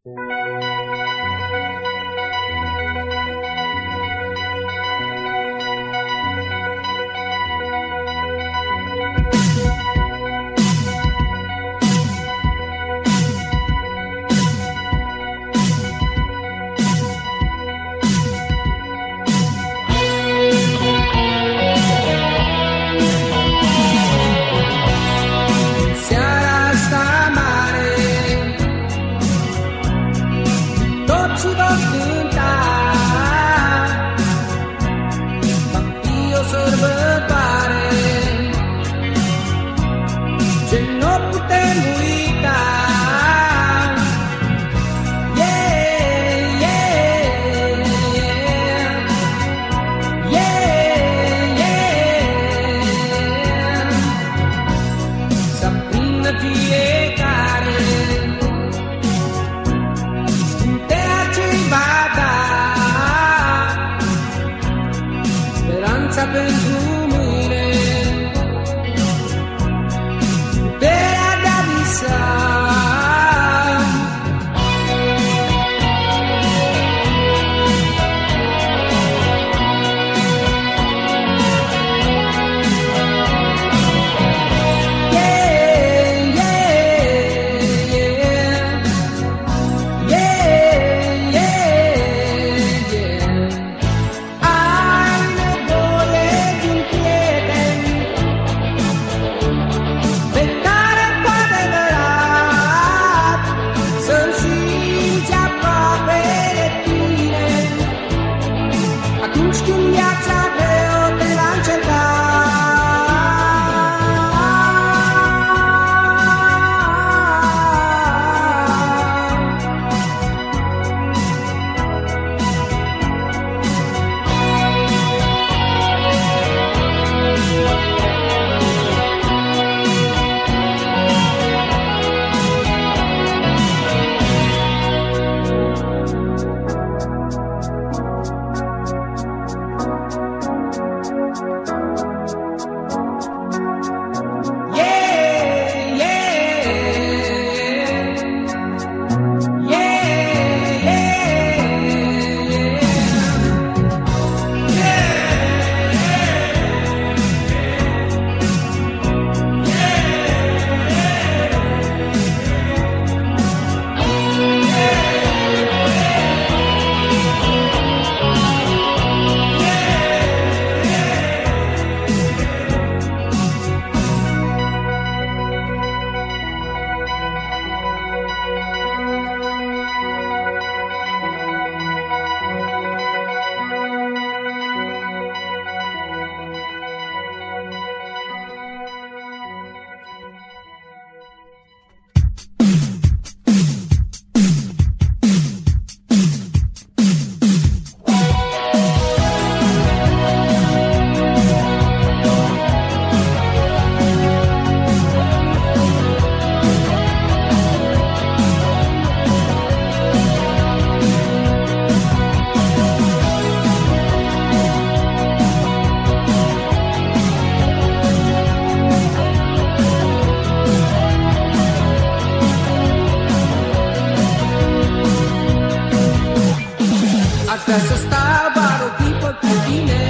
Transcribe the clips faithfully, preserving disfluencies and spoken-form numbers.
Vrea să stau doar o clipă cu tine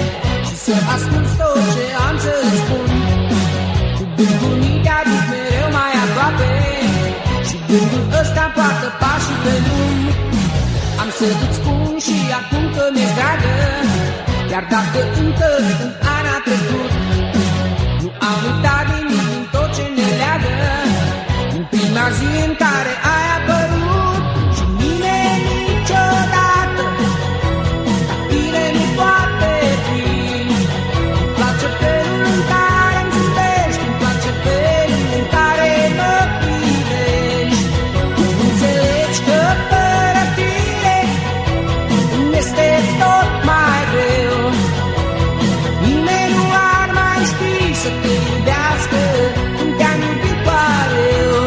și să ascult tot ce am să-ți spun. Cu gândul mintea duc mereu mai aproape și gândul ăsta poartă pașii pe drum. Am să-ți spun și acum că mi-e dragă, chiar dacă încă un an a trecut. Nu am uitat nimic din tot ce ne leagă din prima zi în care ai apărut. Și nimeni niciodată bine nu poate fi. Îmi place felul în care îmi zâmbești, îmi place felul în care mă privești. Nu înțelegi că fără tine îmi este tot mai greu. Nimeni nu ar mai ști să te iubească cum te-am iubit doar eu.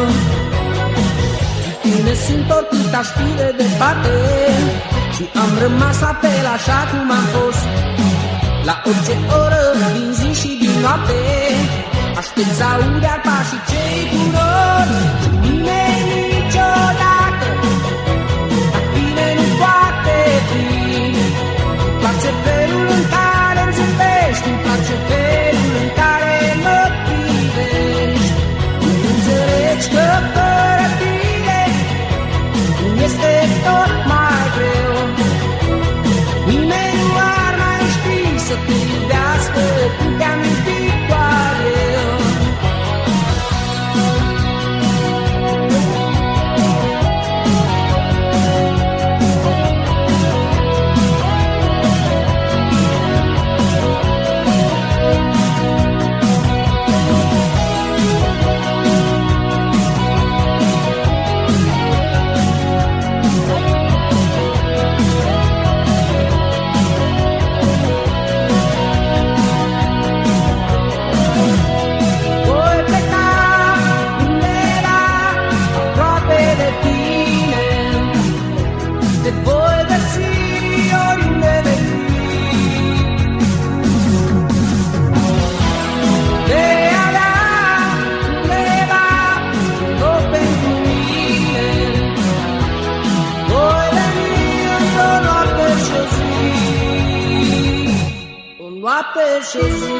Cu tine sunt oricât aș fi de departe și am rămas la fel așa cum am fost. La orice oră din zi și din noapte aștept să aud iar pașii cei cu nori. Și nimeni niciodată noapte și o zi.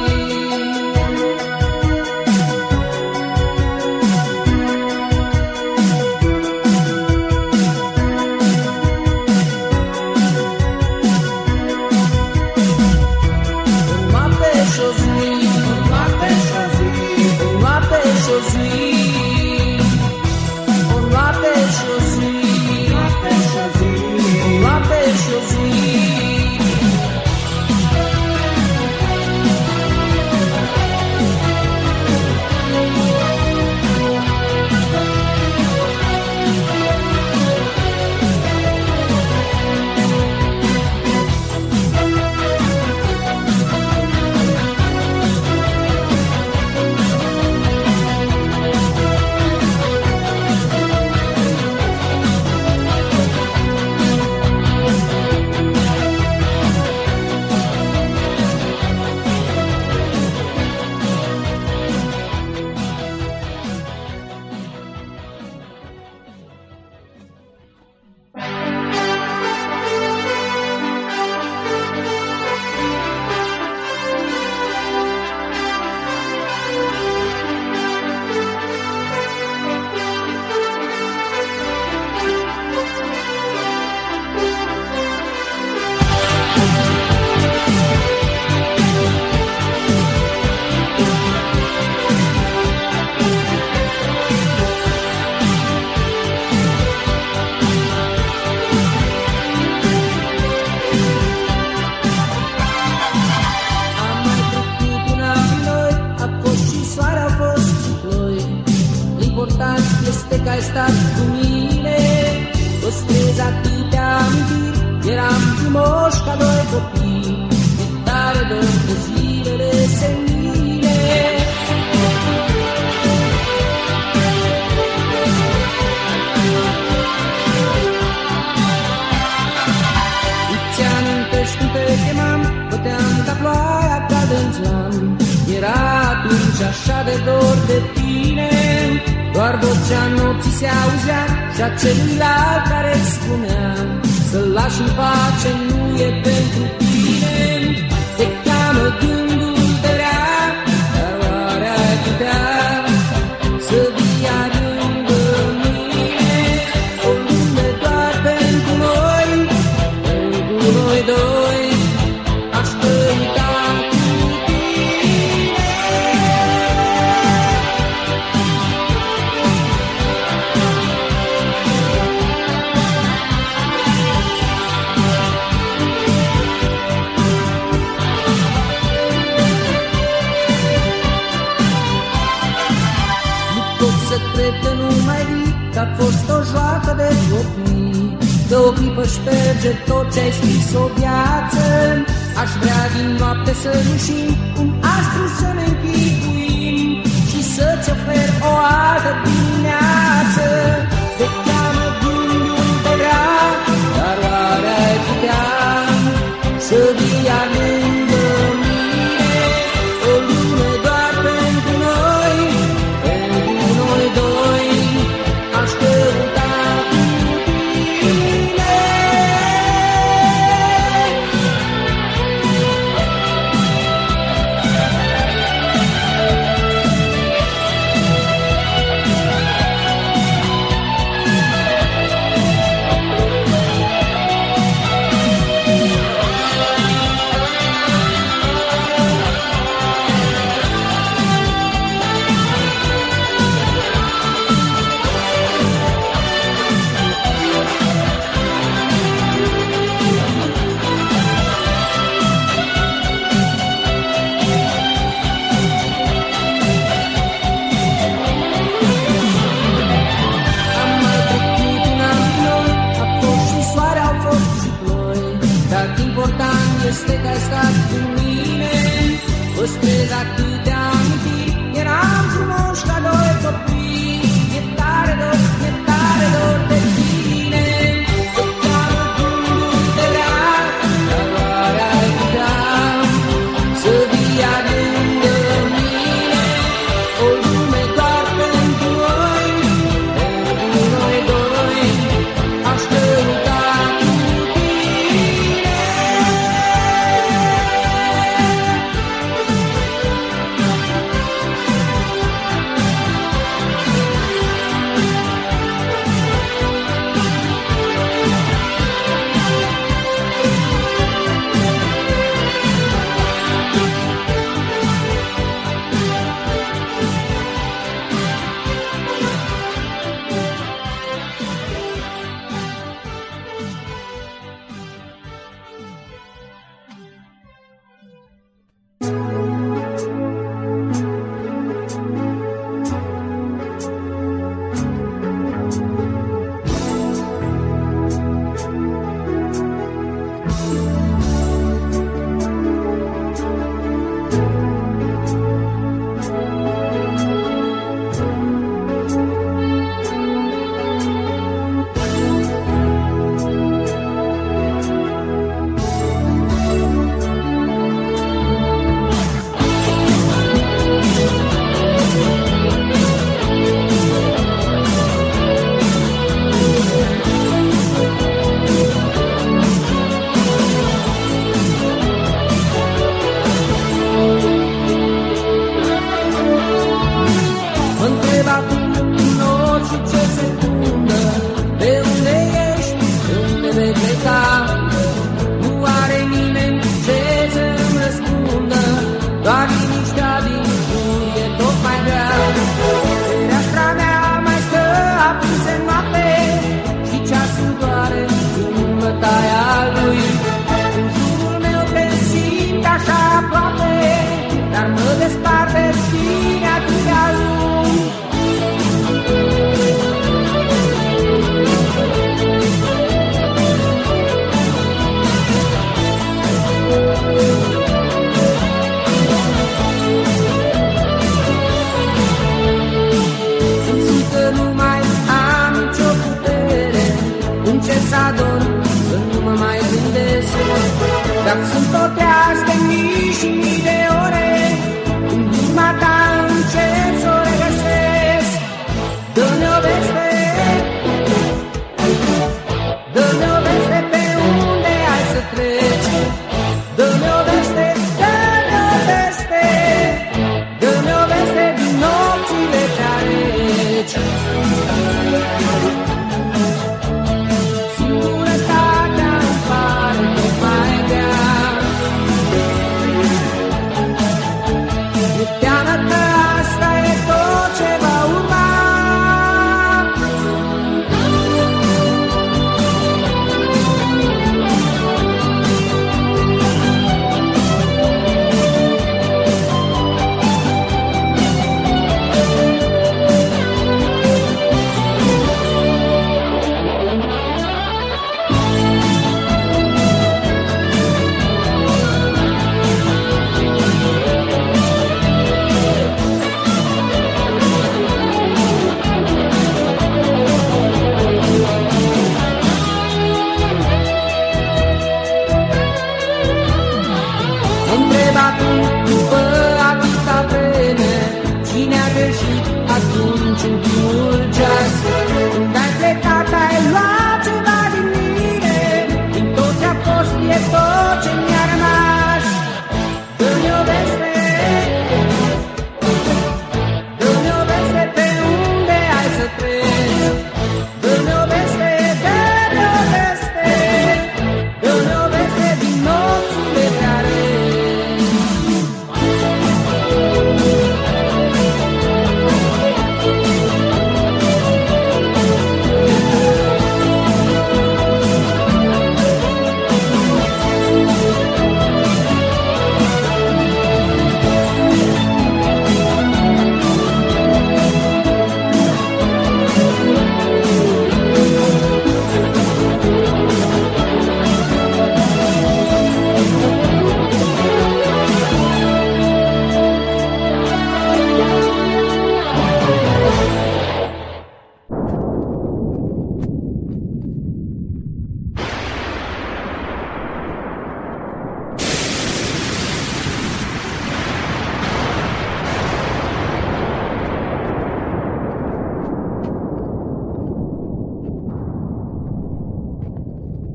Așa de dor de tine, doar vocea nopții se auzea și a celuilalt care îți spunea să-l lași în pace, nu e pentru tine. Te cheamă gândul de rea, dar oare ai putea să vii lângă mine? O lume doar pentru noi, pentru noi doi, aș căuta. Că nu mai vii, că a fost o joacă de copii, că o clipă șterge tot ce-ai scris o viață. Aș vrea din noapte să rușim, un astru să ne închipuim și să-ți ofer o altă dimineață. Te cheamă gândul de rea, dar oare ai putea să vii lângă mine? O lume doar pentru noi, pentru noi doi, aș căuta cu tine. Este că ai stat cu mine, păstrez atâtea amintiri, eram frumoși ca doi copii. E tare dor, e tare dor de tine, te cheamă gândul de rea, dar oare ai putea să vii lângă mine? O lume doar pentru noi, pentru noi doi, aș căuta cu tine.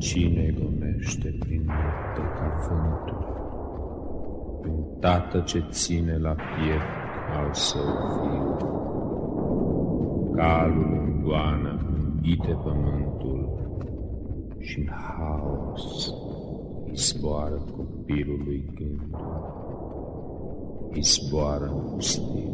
Cine gonește prin noapte ca vântul, prin tată ce ține la piept al său fiu? Calul în goană înghite pământul și-n haos îi zboară copilului gândul, îi zboară în pustie.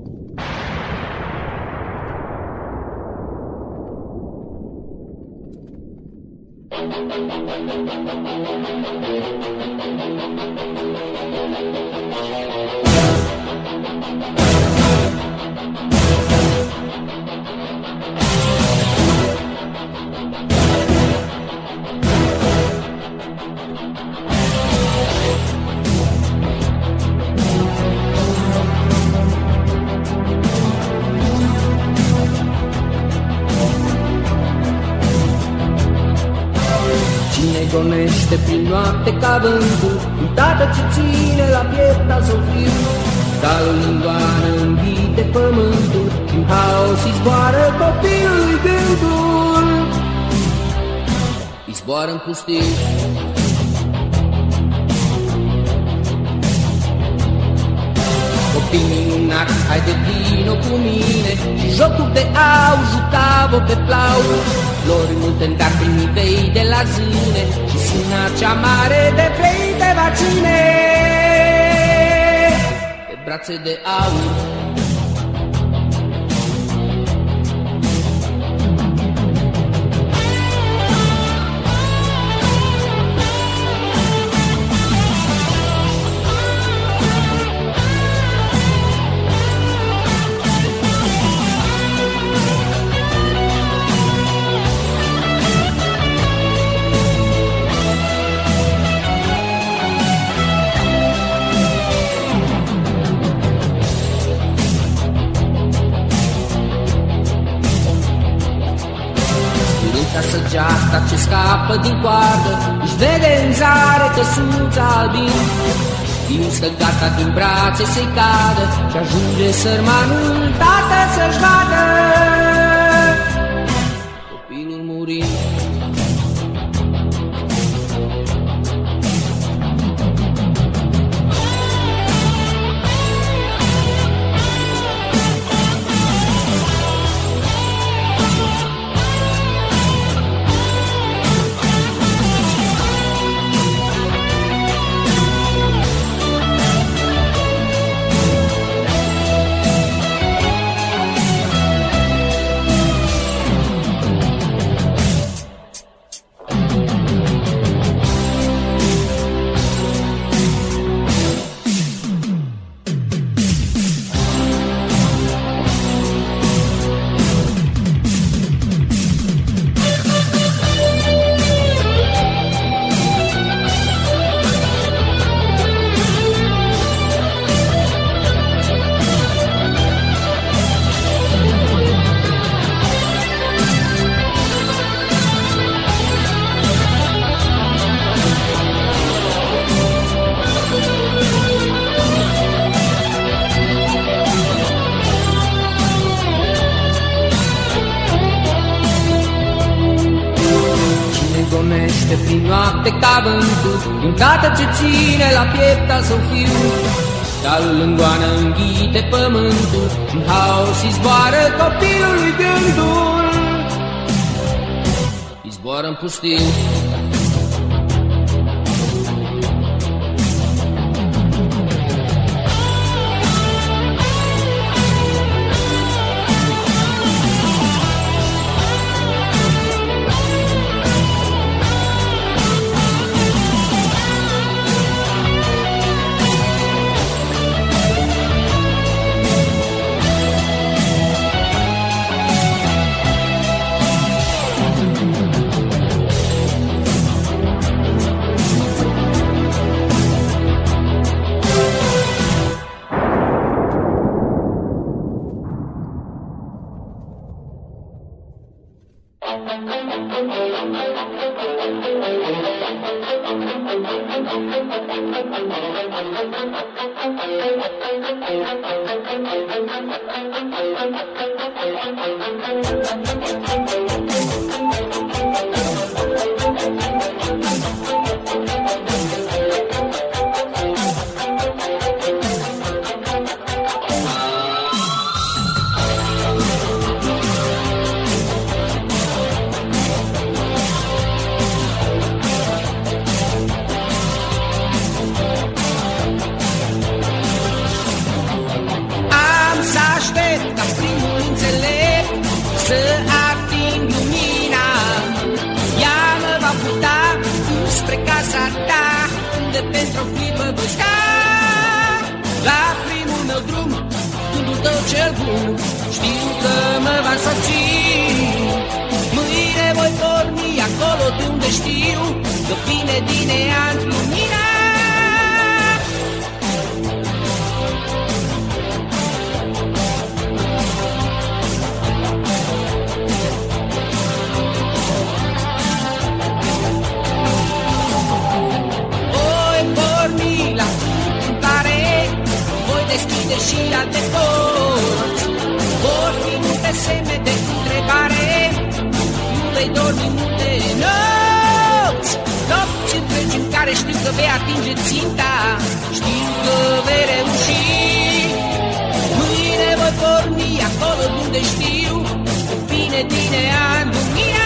Gonește prin noapte ca vântul, un tată ce ține la piept al său fiu. Calul în goană înghite pământul și-n haos îi zboară copilului gândul, îi zboară în pustiu. Copil minunat, hai de vino cu mine și jocul de au jucavo pe plau. Flori multe în dar primii vei de la zâne și sâna cea mare de vei de vacine pe brațe de aur. Săgeata ce scapă din coardă își vede în zare căsuța albin. Fiul stă gata din brațe să-i cadă și ajunge sărmanul tată să-și vadă copilul murind. Gonește prin noapte ca vântul, un tată ce ține la piept al său fiu. Calul în goană înghite pământul și-n haos îi zboară copilului gândul, îi zboară în pustiu. Thank you. tot cel bun, știu că mă va însoți. Mâine voi porni acolo de unde știu că vine din neant lumina. Deschide și alte porți, vor fi multe semne de întrebare, nu vei dormi multe nopți, nopți întregi în care știu că vei atinge ținta, știu că vei reuși. Mâine voi porni acolo unde știu că vine din neant lumina.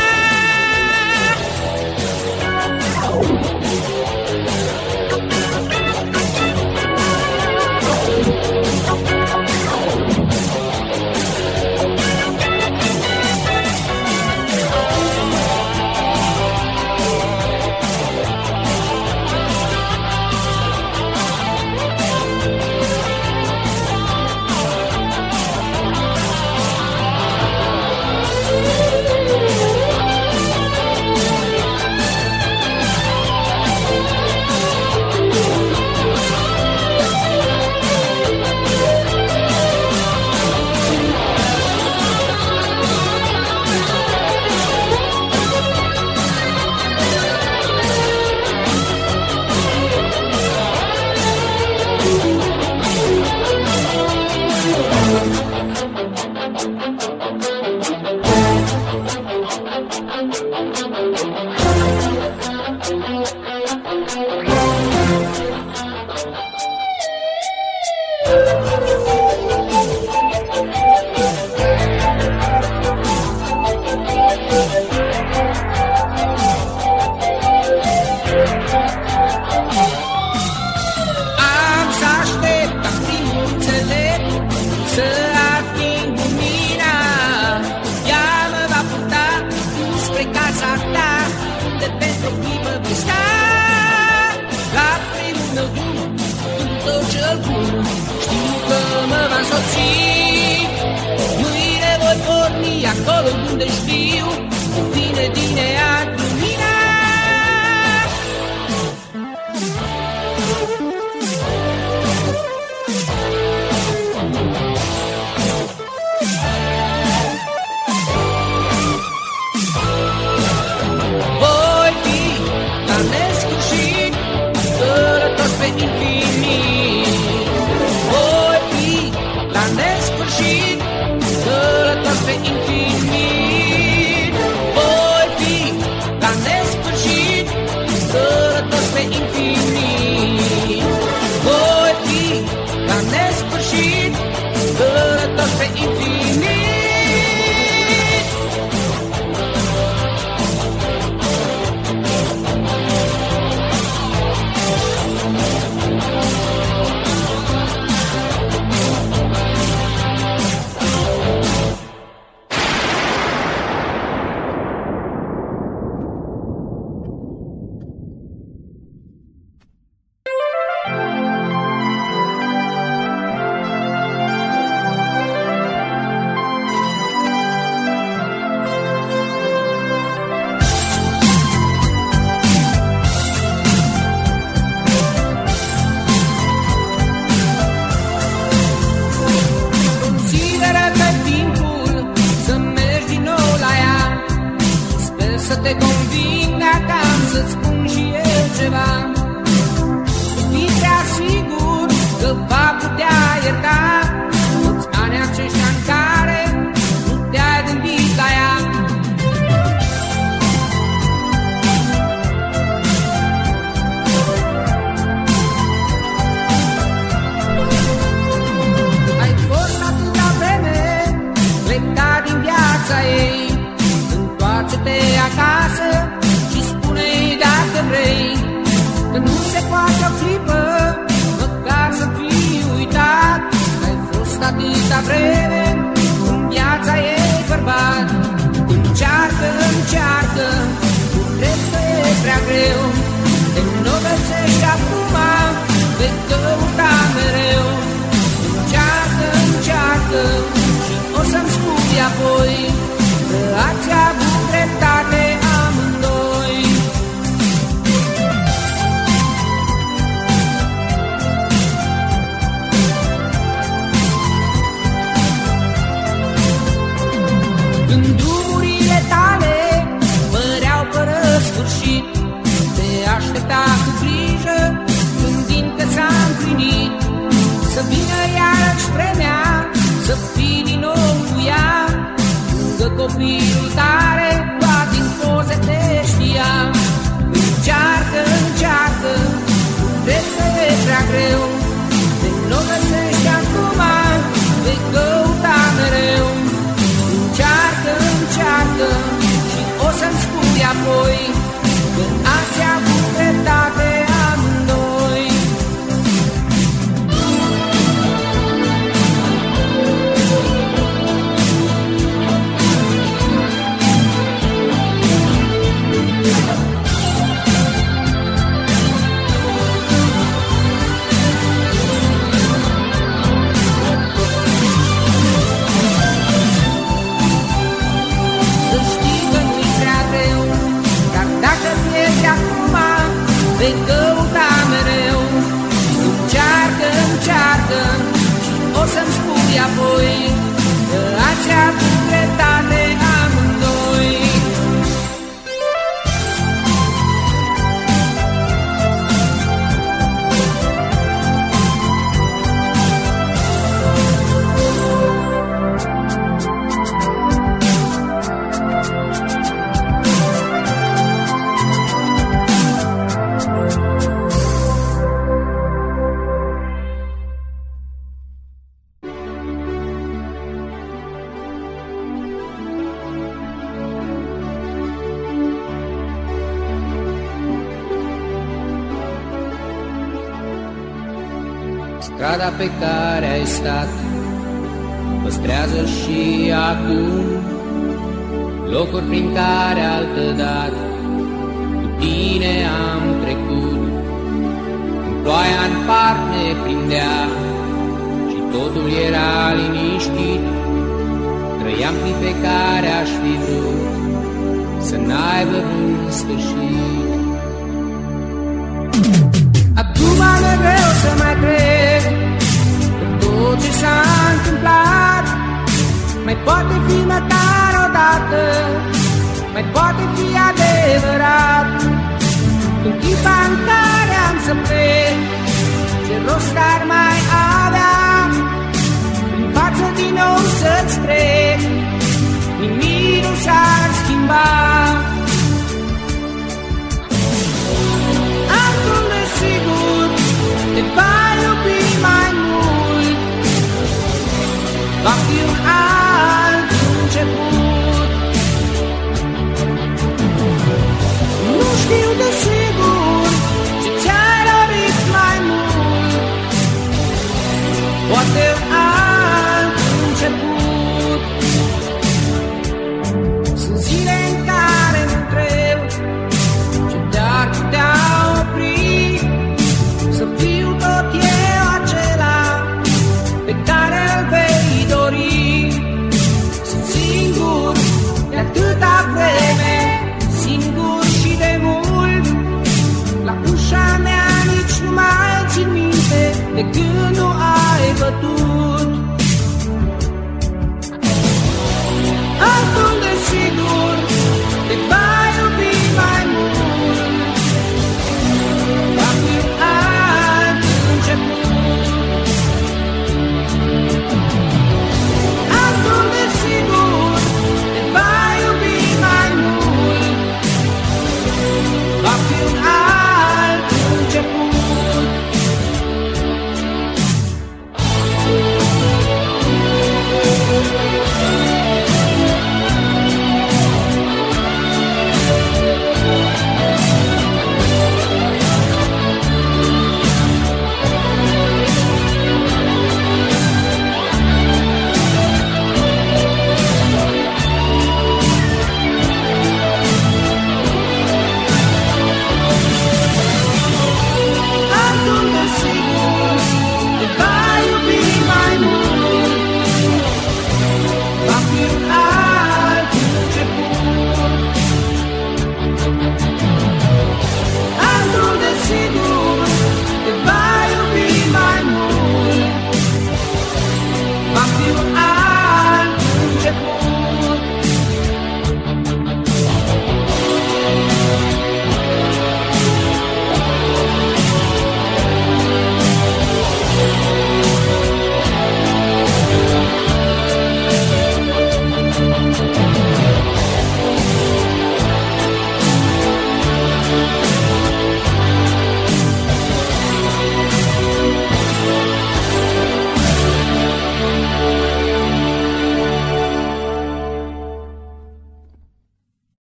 atâta vreme în viața ei bărbat. Încearcă, încearcă, tu crezi că e prea greu, te înnovățești acum, vei căuta mereu. Încearcă, încearcă, apoi, că ați avut dreptate amândoi. Vei căuta mereu, încearcă, încearcă și o să-mi spui apoi că ați avut dreptate amândoi. Strada pe care ai stat păstrează și acum locuri prin care altădată cu tine am trecut. Când ploaia în parc ne prindea și totul era liniștit, trăiam clipe care aș fi vrut să n-aibă un sfârșit. Acum mi-e greu să mai cred că tot ce s-a întâmplat mai poate fi măcar odată, mai poate fi adevărat. În clipa în care am să plec, ce rost ar mai avea prin față din nou să-ți trec, nimic nu s-ar schimba. Acum desigur te va iubi mai mult, va fi un alt început. Nu știu desigur ce ți-ai dorit mai mult, poate un alt început. Sunt zile în care mă întreb ce te-ar putea opri, să fiu tot eu acela pe care îl vei dori. Sunt singur de atâta vreme, singur și de mult. La ușa mea nici nu mai țin minte de când